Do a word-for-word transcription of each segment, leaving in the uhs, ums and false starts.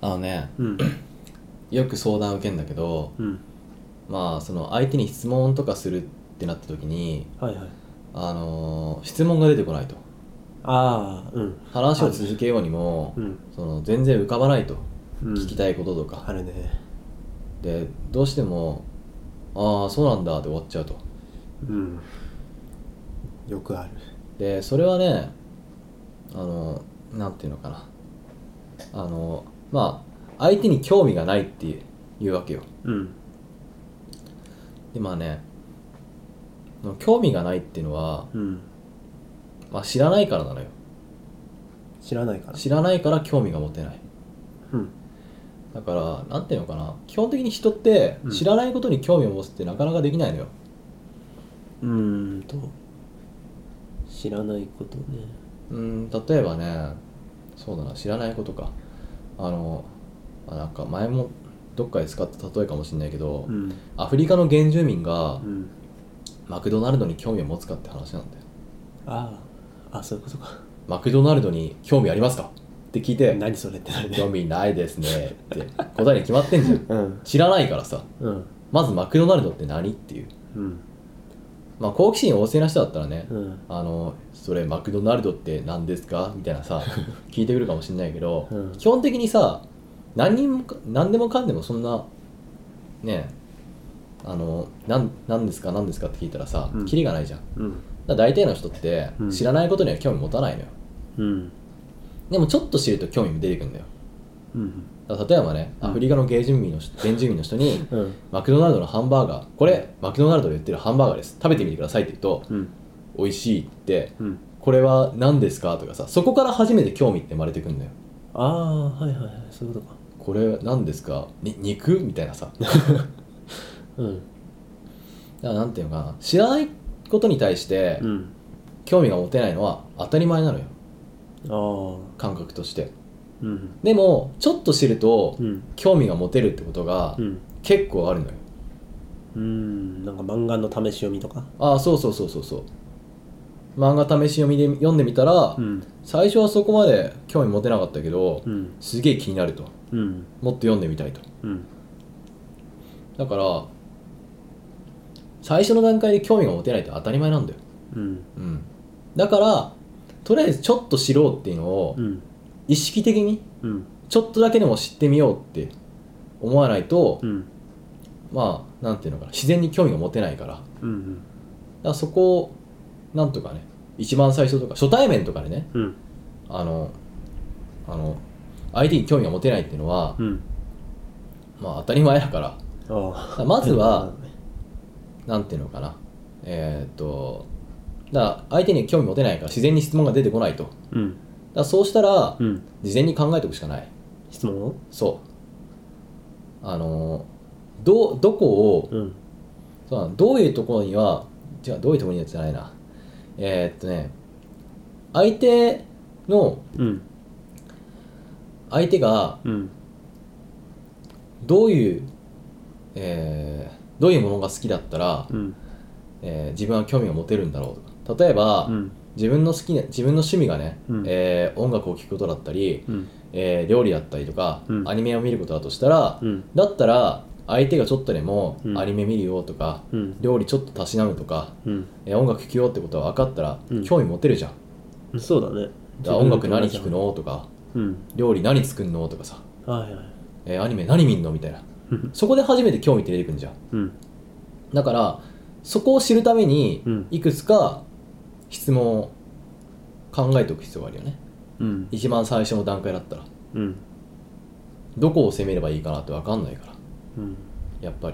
あのね、 うん、 よく相談を受けるんだけど、 うん、 まあその相手に質問とかするってなった時に、 はいはい。 あのー質問が出てこないと、 ああ、うん。 話をある続けようにも、 うん、 その全然浮かばないと、 うん。 聞きたいこととかあるね。 で、どうしてもああそうなんだって終わっちゃうと。 うん。よくある。 でそれはね、あのなんていうのかな、あのまあ相手に興味がないっていうわけよ。 うん、 でまあね、興味がないっていうのは、 うん。 まあ、知らないからなのよ。 知らないから。 知らないから興味が持てない。 うん、 だからなんていうのかな、基本的に人ってうん知らないことに興味を持つってなかなかできないのよ。 うーんと、知らないことね。 うーん例えばね、そうだな、知らないことか。あのあなんか前もどっかで使った例えかもしれないけど、 うん、 アフリカの原住民がうん。 マクドナルドに興味を持つかって話なんだよ。 ああ、あ、そういうことか。 マクドナルドに興味ありますかって聞いて、 何それってなるね。 興味ないですねって答えに決まってんじゃん。 うん、 知らないからさ、 うん、 まずマクドナルドって何っていう。 うん、 まあ好奇心旺盛な人だったらね、 うん、 あのそれマクドナルドって何ですかみたいなさ聞いてくるかもしれないけど、 うん、 基本的にさ、何人もか何でもかんでもそんなね、あのなん何ですか何ですかって聞いたらさ、 うんキリがないじゃん。だかうん、 ら大体の人ってうん知らないことには興味持たないのよ。 うん、 でもちょっと知ると興味も出てくるんだよ。 うん、 だから例えばね、アフリカの原住民の人原住民の人にうん、 マクドナルドのハンバーガー、これマクドナルドで売ってるハンバーガーです、食べてみてくださいって言うと、 うん、 美味しいって、 うん。 これは何ですかとかさ、そこから初めて興味って生まれてくるんだよ。 ああ、はいはいはい、そういうことか。 これ何ですか、に肉みたいなさだかうん、 らなんていうのかな、知らないことに対してうん。 興味が持てないのは当たり前なのよ、 ああ、 感覚として。 うん、 でもちょっと知るとうん、 興味が持てるってことがうん。 結構あるのよ。 うーん、なんか漫画の試し読みとか。 ああそうそうそうそうそう、漫画試し読みで読んでみたら、 うん、 最初はそこまで興味持てなかったけど、 うん、 すげえ気になると、 うん、 もっと読んでみたいと。 うん、 だから最初の段階で興味が持てないって当たり前なんだよ。 うん、 うん、だからとりあえずちょっと知ろうっていうのをうん、 意識的にうん、 ちょっとだけでも知ってみようって思わないと、 うん、 まあなんていうのかな、自然に興味が持てないから、だかうん、 らそこをなんとかね、一番最初とか初対面とかでね、 うん、 あのあの相手に興味が持てないっていうのは、 うん。 まあ当たり前だから、 ああ、 まずはね。 なんていうのかな、えーっとだから相手に興味持てないから自然に質問が出てこないと。だかうん、 らそうしたらうん。 事前に考えておくしかない。 質問をそうあのどどこを、 うん、 そうだな、どういうところには、じゃあどういうところにはじゃないな、えーっとね相手のうん、 相手がうん、 どういう、えーどういうものが好きだったら、 うん、 えー自分は興味が持てるんだろうとか。例えば、 うん、 自分の好きな自分の趣味がね、 うんえー音楽を聴くことだったり、 うん、 えー料理だったりとか、 うんアニメを見ることだとしたら、 うん、 だったら相手がちょっとでもうんアニメ見るよとか、 うん料理ちょっとたしなむとか、 うんえー音楽聴くよってことは分かったら、 うん興味持てるじゃん。 うん。そうだね。 だから音楽何聴くのとか、 うん。 料理何作るのとかさ、 はいはい。 えーアニメ何見んのみたいな。 うんそこで初めて興味って出てくるじゃん。 うんだからそこを知るためにうんいくつか質問を考えておく必要があるよね。 うん一番最初の段階だったらうんどこを攻めればいいかなって分かんないから、 うんやっぱり。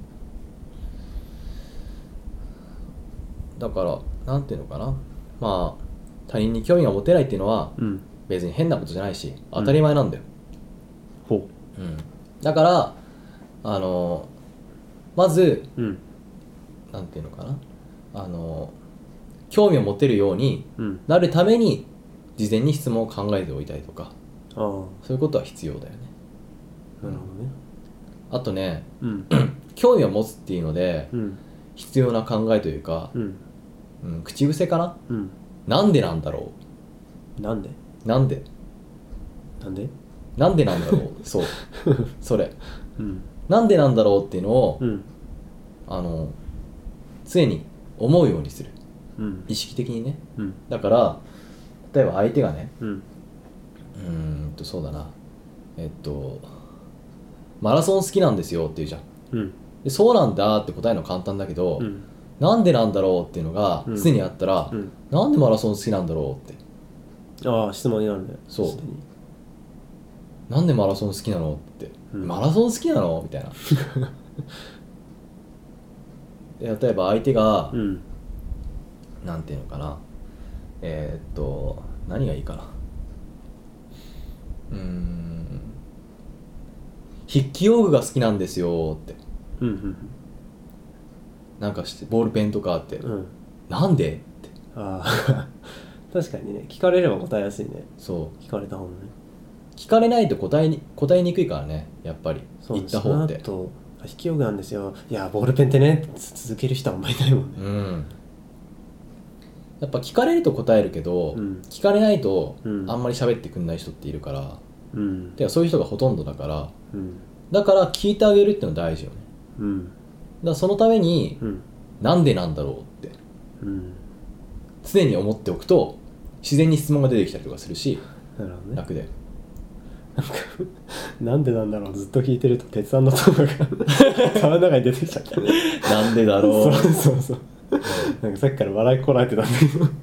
だからなんていうのかな、まあ他人に興味が持てないっていうのはうん別に変なことじゃないし当たり前なんだよ。 ほうん、だからあのまずううんなんていうのかな、あの興味を持てるようにうんなるために事前に質問を考えておいたりとか、 ああそういうことは必要だよね。 なるほどね。 あとね、 うん興味を持つっていうのでうん必要な考えというか、 うんうん、口癖かな。 うんなんでなんだろなんでう、なんでなんでなんでなんだろうそうそれうんなんでなんだろうっていうのを、 うんあの常に思うようにする、 うん意識的にね。 うんだから例えば相手がね、 うんうーんとそうだなえっとマラソン好きなんですよって言うじゃん。 うんでそうなんだって答えるの簡単だけど、 うんなんでなんだろうっていうのがうん常にあったら、 うんなんでマラソン好きなんだろうって、 ああ質問になるね。 そうすでになんでマラソン好きなのって、 うんマラソン好きなのみたいなで例えば相手が、 うんなんていうのかなえーっと何がいいかなうーん筆記用具が好きなんですよってうんうんなんかしてボールペンとかあって、 うんうんなんでってああ確かにね聞かれれば答えやすいね。 そう聞かれた方もね。 聞かれないと答えに答えにくいからねやっぱりそう言った方ってその後引き用具なんですよ。いやボールペンってねつ続ける人はあんまりいないもんね。 うんやっぱ聞かれると答えるけど、 うん聞かれないとうんあんまり喋ってくんない人っているから、 うんてかそういう人がほとんどだからうんだから聞いてあげるってのは大事よね。 うんだからそのために、 うんなんでなんだろうってうん常に思っておくと自然に質問が出てきたりとかするしなるほどね。 楽でなんでなんだろうずっと聞いてると鉄腕のトークが川の中に出てきちゃった。 なんでだろうそうそうそう。なんかさっきから笑いこらえてたんだけど。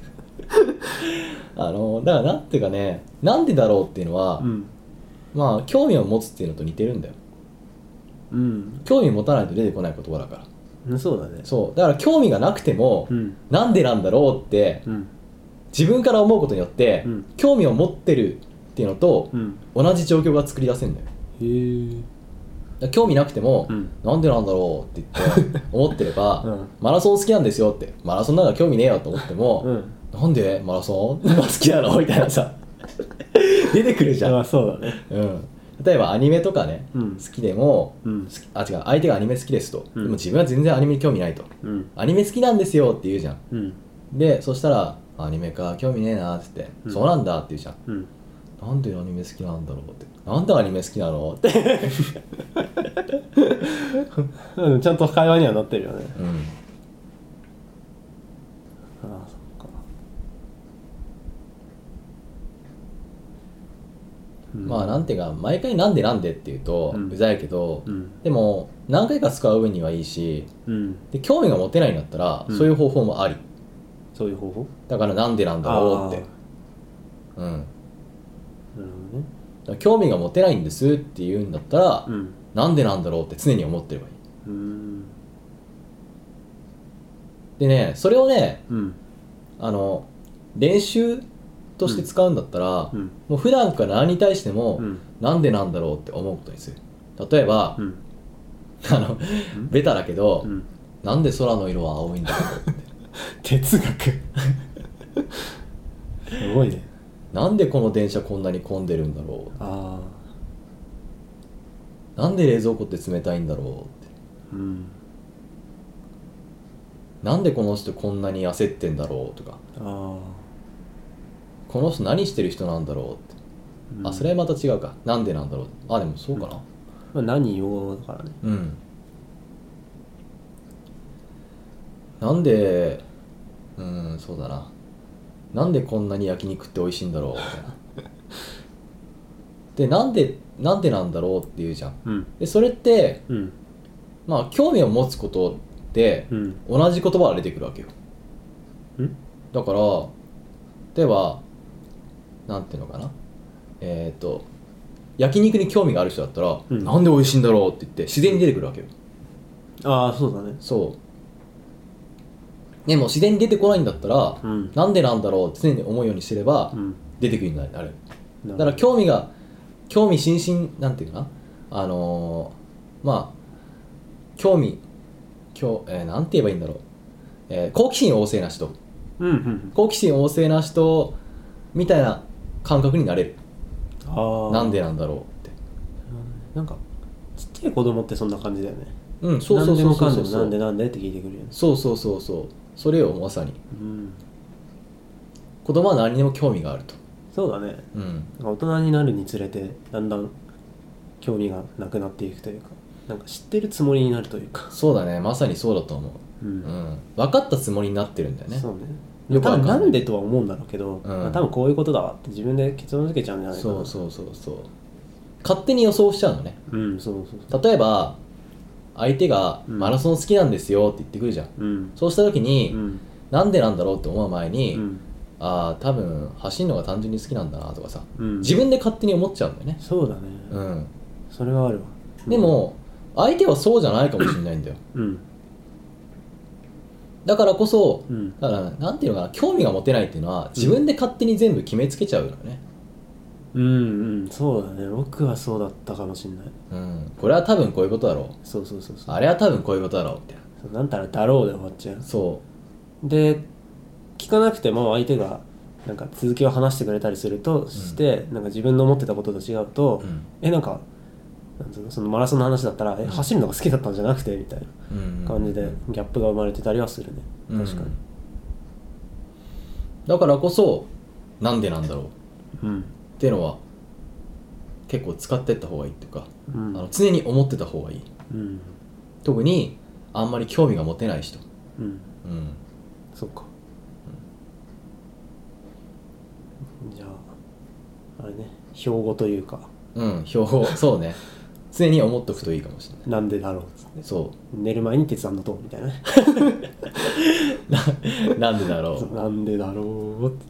あのだからなんていうかねなんでだろうっていうのは、 うんまあ興味を持つっていうのと似てるんだよ。 うん興味持たないと出てこない言葉だから。 そうだね。 そうだから興味がなくても、 うんなんでなんだろうってうん自分から思うことによって、 うん興味を持ってるっていうのとうん同じ状況が作り出せるんだよ。 へえ。 だから興味なくても、 うんなんでなんだろうって言って思ってれば、 うんマラソン好きなんですよってマラソンなんか興味ねえよと思っても、 うんなんでマラソン好きなのみたいなさ出てくるじゃん、 あそうだね。 うん、例えばアニメとかね、 うん好きでも、 うん好きあ違う相手がアニメ好きですと、 うんでも自分は全然アニメに興味ないと、 うんアニメ好きなんですよって言うじゃん。 うんでそしたらアニメか興味ねえなって言って、 うんそうなんだって言うじゃん。 うんなんでアニメ好きなんだろうってなんでアニメ好きなのってうんちゃんと会話にはなってるよね。 うんああそっか。うんまあなんていうか毎回なんでなんでって言うとうんうざいけど、 うんでも何回か使う分にはいいしうんで興味が持てないんだったら、 うんそういう方法もありそういう方法。 だからなんでなんだろうってうんなるほどね。 だから興味が持てないんですって言うんだったら、 うんなんでなんだろうって常に思ってればいい。 うんでねそれをねうんあの練習として使うんだったら、 うんもう普段から何に対しても、 うんなんでなんだろうって思うことにする。例えば、 うんあのベタだけど、 うんなんで空の色は青いんだろうって哲学すごいね。 なんでこの電車こんなに混んでるんだろあうなんで冷蔵庫って冷たいんだろうってあうんなんでこの人こんなに焦ってんだろうとかあこの人何してる人なんだろうって、 ああそれはまた違うかなんでなんだろうあでもそうかなまあ何用語だからね。 うん、なんでうんそうだななんでこんなに焼肉って美味しいんだろうみたいなでなんでなんでなんだろうって言うじゃん。 うんでそれってうんまあ興味を持つことでうん同じ言葉が出てくるわけよ。 うんだから例えばなんていうのかなえっ、と焼肉に興味がある人だったら、 うんなんで美味しいんだろうって言って自然に出てくるわけよ。 ああそうだね。 そうでも自然に出てこないんだったら、 うんなんでなんだろうって常に思うようにすれば、 うん出てくるようになる。 だだから興味が興味津々なんていうかなあのー、まあ興味興、えー、なんて言えばいいんだろう、えー好奇心旺盛な人うんうん好奇心旺盛な人みたいな感覚になれる。 ああなんでなんだろうってなんかちっちゃい子供ってそんな感じだよね。 うんそうそうそうそう何でもかんでそうもなんでなんでって聞いてくるよね。 そうそうそうそうそれをまさにうん子供は何にも興味があると。 そうだね。 うん大人になるにつれてだんだん興味がなくなっていくというか、なんか知ってるつもりになるというか。 そうだね、まさにそうだと思う。 うん、 うん、分かったつもりになってるんだよね。 そうね。 よくわかんない多分なんでとは思うんだろうけど、 うんまあ、多分こういうことだわって自分で結論付けちゃうんじゃないかな。 そうそうそうそう、勝手に予想しちゃうのね。 うんそうそうそう。 例えば相手がうんマラソン好きなんですよって言ってくるじゃん、 うんそうした時に、 うんなんでなんだろうって思う前に、 うんああ多分走るのが単純に好きなんだなとかさ、 うん自分で勝手に思っちゃうんだよね。 そうだね。 うんそれはあるわ。 でも相手はそうじゃないかもしれないんだよ。 うんだからこそ、 うんだからなんていうのかな、興味が持てないっていうのは自分で勝手に全部決めつけちゃうよね。 うんうんそうだね。僕はそうだったかもしれない。 うんこれは多分こういうことだろそうそうそうう、 そう。 あれは多分こういうことだろうみたいな。 そうなんたらだろうで終わっちゃう。 そで聞かなくても相手がなんか続きを話してくれたりするとして、なんか自分の思ってたことと違うと、 う、うんえなんかなんつうのそのマラソンの話だったら、えうん走るのが好きだったんじゃなくてみたいうんな感じでギャップが生まれてたりはするね。 うん確かに。 だからこそなんでなんだろううんっていうのは結構使ってった方がいいっていうか、 うんあの常に思ってた方がいい。 うん特にあんまり興味が持てない人。 うんうんそっか、じゃああれね標語というかうん標語そうね、常に思っとくといいかもしれない。 なんでだろうっつってそ寝る前に鉄腕の塔みたいなねうななんでだろそうなんでだろうって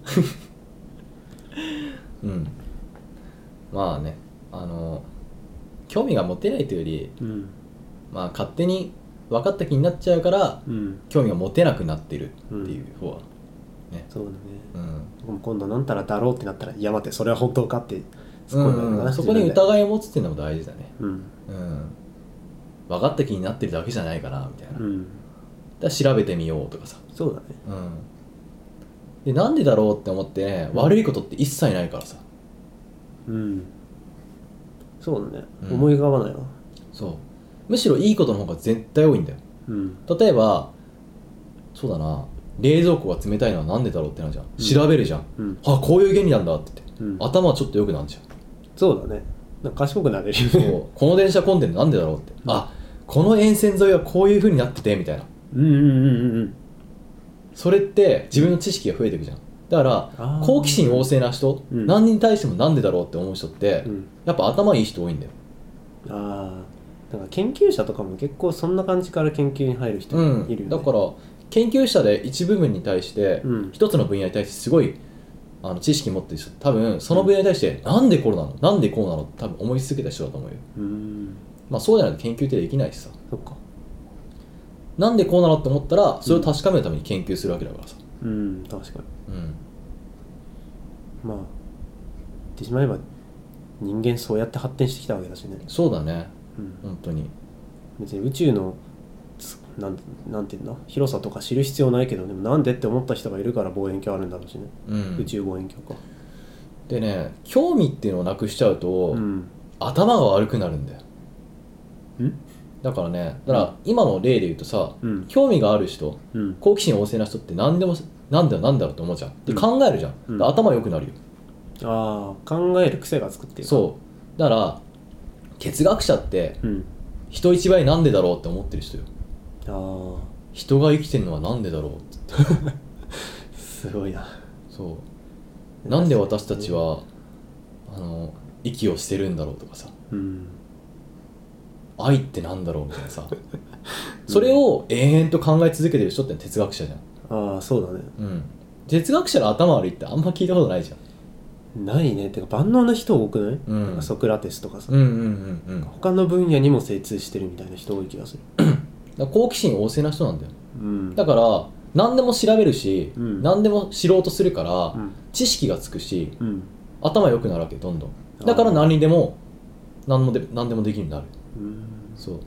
う。うんまあね、あの興味が持てないというより、 うんまあ勝手に分かった気になっちゃうからうん興味が持てなくなってるっていう方はね。 そうだね。 うん僕も今度なんたらだろうってなったらいや待ってそれは本当かって突っ込んだのかな、 うん、そこに自分で疑いを持つっていうのも大事だね。 うんうん分かった気になってるだけじゃないかなみたいな、だかうんら調べてみようとかさ、 そうだね。 うん、でなんでだろうって思ってね、悪いことって一切ないからさ。 うんそうだね、 うん思い浮かばないわ。 そうむしろいいことの方が絶対多いんだよ。 うん例えばそうだな、冷蔵庫が冷たいのはなんでだろうってなるじゃん、 うん調べるじゃん、 うんあこういう原理なんだって言って、 うん頭はちょっと良くなるじゃん。 そうだね。なんか賢くなれるよそうねこの電車混んでるのなんでだろうって、 うんあこの沿線沿いはこういう風になっててみたいな。 うんうんうんうんそれって自分の知識が増えていくじゃん。だからあー好奇心旺盛な人、 うん何に対してもなんでだろうって思う人って、 うんやっぱ頭いい人多いんだよ。 ああなんか研究者とかも結構そんな感じから研究に入る人うんいるよね、 だから研究者で一部分に対して、 うん一つの分野に対してすごいあの知識持ってる人、多分その分野に対して、なんでこうなのなんでこうなのって多分思い続けた人だと思うよ。 うーんまあそうじゃないと研究ってできないしさ、 そっか。 なんでこうなのって思ったらそれを確かめるために研究するわけだからさ。 うん確かに。 うんまあ言ってしまえば人間そうやって発展してきたわけだしね。 そうだね、 うん本当に。 別に宇宙のつなんなんていうんだ広さとか知る必要ないけど、でもなんでって思った人がいるから望遠鏡あるんだろうしね、 うん宇宙望遠鏡か。 でね、興味っていうのをなくしちゃうと、 うん頭が悪くなるんだよ。 んだからね、だから今の例で言うとさ、 うん興味がある人、 うん好奇心旺盛な人って何でもなんだよなんだろうって思うじゃん。でうん考えるじゃん、 うんで頭良くなるよ。 ああ考える癖がつくっていうか。 そうだから哲学者ってうん人一倍なんでだろうって思ってる人よ。 ああ人が生きてるのはなんでだろうってすごいな。 そうなんで私たちはあの息をしてるんだろうとかさ、 うん愛ってなんだろうみたいなさそれを延々と考え続けてる人って哲学者じゃん。 ああそうだね。 うん哲学者の頭悪いってあんま聞いたことないじゃん。 ないね。てか万能な人多くない、 うんなんかソクラテスとかさ、 うんうんうんうん。だか他の分野にも精通してるみたいな人多い気がする。 ら好奇心旺盛な人なんだよ。 うんだから何でも調べるし、 うん何でも知ろうとするから、 うん知識がつくしうん頭良くなるわけどんどん。だから何にでも何もで何でもできるようになる。 うんそう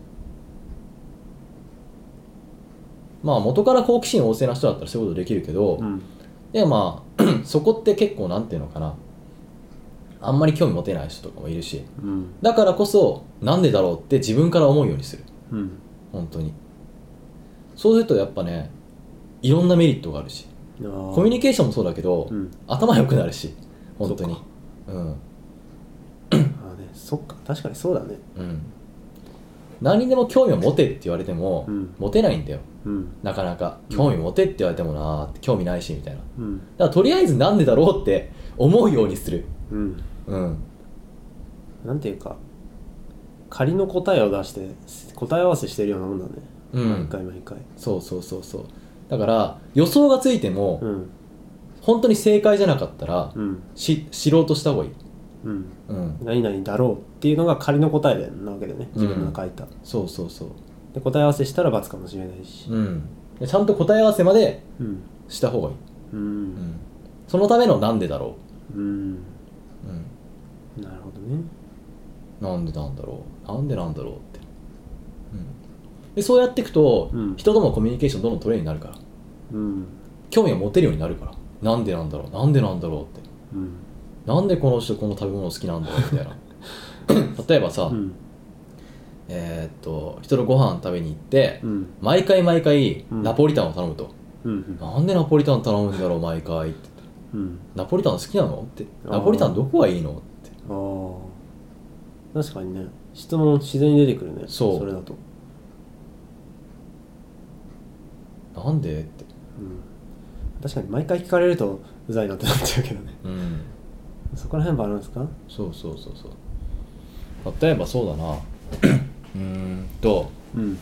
まあ元から好奇心旺盛な人だったらそういうことできるけど、 うんでもまあそこって結構なんていうのかな、あんまり興味持てない人とかもいるし、 うんだからこそなんでだろうって自分から思うようにする。 うん本当にそうするとやっぱね、いろんなメリットがあるし、 あーコミュニケーションもそうだけど、 うん頭良くなるし本当に。うんああね、そっか、確かにそうだね。 うん何にでも興味を持てって言われても、 うん持てないんだようんなかなか。興味持てって言われてもなーって興味ないしみたいな。だうんからとりあえずなんでだろうって思うようにする。 うんうんなんていうか、仮の答えを出して答え合わせしてるようなもんだね、 うん毎回毎回。 そうそうそうそう。だから予想がついても、 うん本当に正解じゃなかったら、 うんし知ろうとした方がいい。 うんうん何々だろうっていうのが仮の答えなわけだよね、自分が書いた、 そうそうそう。 で答え合わせしたら×かもしれないし。 うんでちゃんと答え合わせまでうんした方がいい。 ううんんそのためのなんでだろうん、 う。うんなるほどね。 なんでなんだろうなんでなんだろうって、うん、でそうやっていくと、 うん人とのコミュニケーションどんどん取れるようになるから、 うん興味を持てるようになるから。なんでなんだろうなんでなんだろうって、 うんなんでこの人この食べ物好きなんだろうみたいな例えばさ、 うんえーっと人とご飯食べに行って、 うん毎回毎回うんナポリタンを頼むと、 うんなんでナポリタン頼むんだろう毎回って。 うんナポリタン好きなのって。 あーナポリタンどこがいいのって。 ああ確かにね、質問自然に出てくるね、 そうそれだと。 なんでって。 うん確かに毎回聞かれるとうざいなってなっちゃうけどね。 うんそこら辺バランスか。 そうそうそうそう。例えばそうだなうーんとうん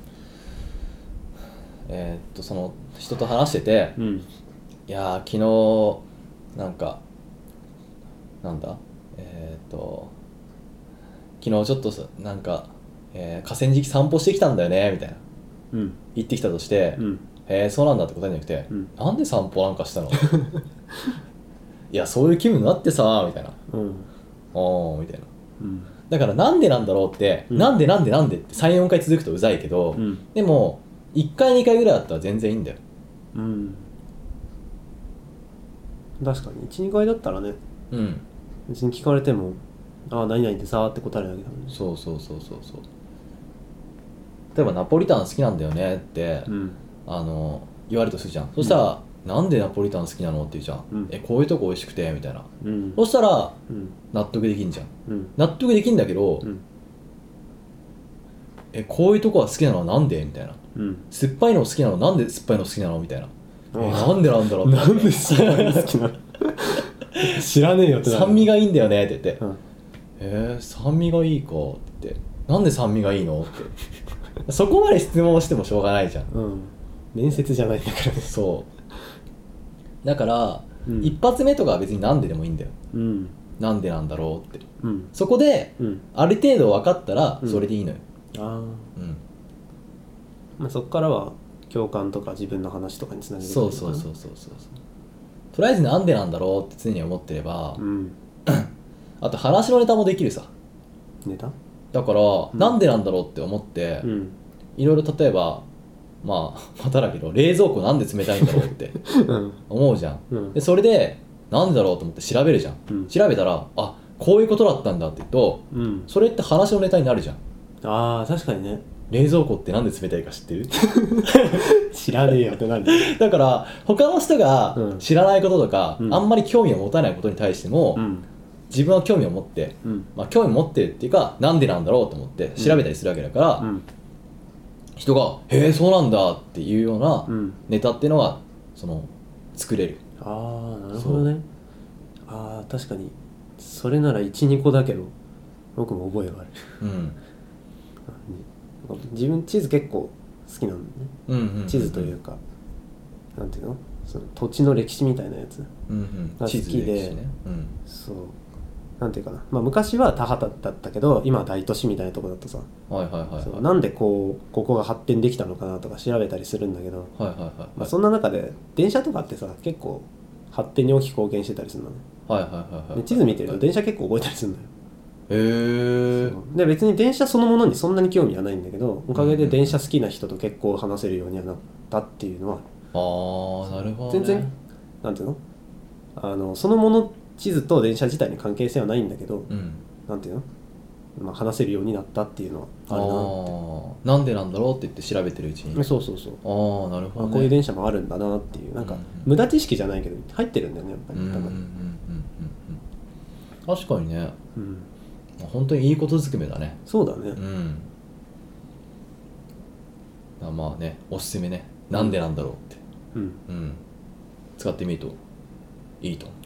えーっとその人と話してて、 うんいやー昨日なんかなんだえーっと昨日ちょっとさなんか、えー河川敷散歩してきたんだよねみたいなうん言ってきたとして、 うんへえそうなんだって答えじゃなくて、 うんなんで散歩なんかしたのいやそういう気分になってさみたいな、 うんおーみたいな。 うんだからなんでなんだろうって、 うんなんでなんでなんでってさんよんかい続くとうざいけど、 うんでもいっかいにかいぐらいだったら全然いいんだよ。 うん確かにいちにかいだったらね、 うん別に聞かれてもああ何々ってさーって答えるだけだもんね。 そうそうそうそうそう。例えばナポリタン好きなんだよねって、 うんあの言われるとするじゃん。そしたら、なんでナポリタン好きなのって言うじゃん、 うんえこういうとこ美味しくてみたいな。 うんそしたらうん納得できんじゃん。 うん納得できんだけど、 うんえこういうとこは好きなのはなんでみたいな。 うん酸っぱいの好きなのなんで酸っぱいの好きなのみたいな。えあなんでなんだろうってなんで酸っぱいの好きなの知らねえよってなる。 酸味がいいんだよねって言って、 うんえー、酸味がいいかってなんで酸味がいいのってそこまで質問してもしょうがないじゃん。 うん面接じゃないんだからね。 そうだから、 うん一発目とかは別になんででもいいんだよ。 うんなんでなんだろうってうんそこでうんある程度分かったらうんそれでいいのよ。 ああうん、 まあそこからは共感とか自分の話とかにつなげていくそうそうそうそうそうそう。とりあえずなんでなんだろうって常に思ってれば、 うんあと話のネタもできるさ。 ネタだから、 んなんでなんだろうって思って、 うんいろいろ例えばまあまただけど冷蔵庫なんで冷たいんだろうってうん思うじゃん。 うんでそれでなんでだろうと思って調べるじゃん、 うん調べたらあこういうことだったんだって言うとうんそれって話のネタになるじゃん。 ああ確かにね。 冷蔵庫ってなんで冷たいか知ってる知らねえよってなる。 だから他の人がうん知らないこととか、 うんあんまり興味を持たないことに対しても、 うん自分は興味を持って、 うんまあ、興味持ってるっていうかなんでなんだろうと思って調べたりするわけだから、 うん人が「へえそうなんだ」っていうようなうんネタっていうのがその作れる。 ああなるほどね。ああ確かにそれならいちにこだけど僕も覚えがある。 うん自分地図結構好きなんだね。 うんうんうんうん地図というかなんていうのその土地の歴史みたいなやつ。 うんうんが好きで地図歴史ねうんそうなんていうかな、まあ、昔は田畑だったけど今は大都市みたいなとこだとさ、 はいはいはいはいそうなんでこうここが発展できたのかなとか調べたりするんだけど、 はいはいはいまあ、そんな中で電車とかってさ結構発展に大きく貢献してたりするのね。 はいはいはいはいで地図見てると電車結構覚えたりするんだよ。 へえそうで別に電車そのものにそんなに興味はないんだけどおかげで電車好きな人と結構話せるようにはなったっていうのはああなるほど、ね、 全然なんていうのあのそのもの地図と電車自体に関係性はないんだけど、 うんなんていうの、まあ、話せるようになったっていうのはあるなって。 あーなんでなんだろうって言って調べてるうちにそうそうそうああなるほど、ね、 あこういう電車もあるんだなっていうなんかうんうん無駄知識じゃないけど入ってるんだよねやっぱり多分、 うんうんうんうんうん確かにね、 うん、 本当にいいことずくめだね。 そうだね、 うんあまあね、おすすめね。なんでなんだろうって、 うん、 うん、使ってみるといいと思う。